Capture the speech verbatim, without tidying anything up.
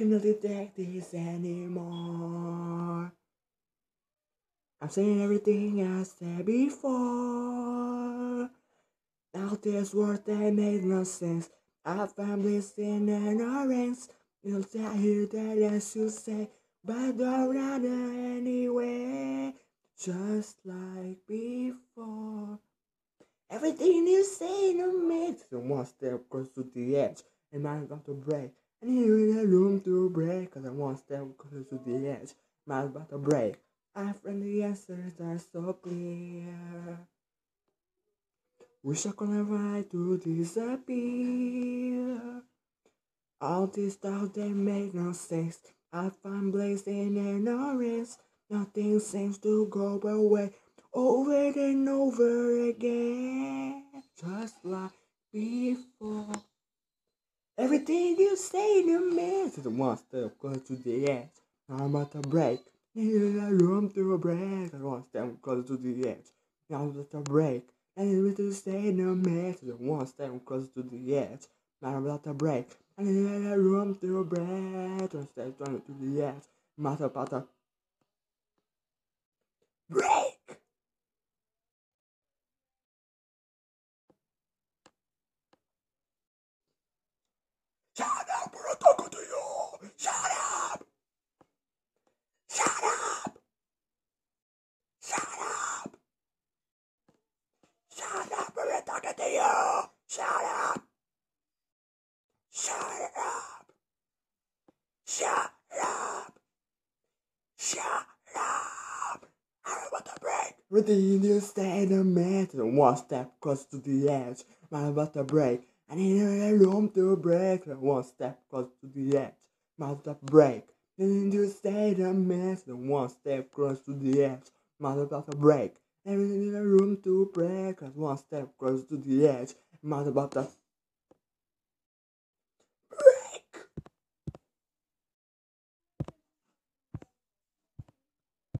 cannot detect this anymore. I'm saying everything I said before. Now this word that made no sense. I found bliss in an orange. You'll I hear that as you say, but don't run anyway. Just like before. Everything you say to me, so one step close to the edge, and I'm about to break. I need a room to break, cause I one step close to the edge, I'm about to break. I find the answers are so clear. Wish I could never to disappear. All this doubt that make no sense. I find blazing in orange. Nothing seems to go away. Over and over again, just like before. Everything you say to me is one step close to the edge. I'm about to break. Need a room to break. One step close to the edge. I'm about to break. I need to say to me is one step close to the edge. I'm about to break. I need a room to break. One step close to the edge. I'm about to break. Shut up, we're talking to you! Shut up! Shut up! Shut up! Shut up, we're talking to you! Shut up! Shut up! Shut up! Shut up! I'm about to break. Everything you say to me is one step close to the edge. I'm about to break. I need a room to break. One step close to the edge. I'm about to break. Everything you say to me is one step close to the edge. I'm about to break. Everything in a room to break. One step close to the edge. I'm about to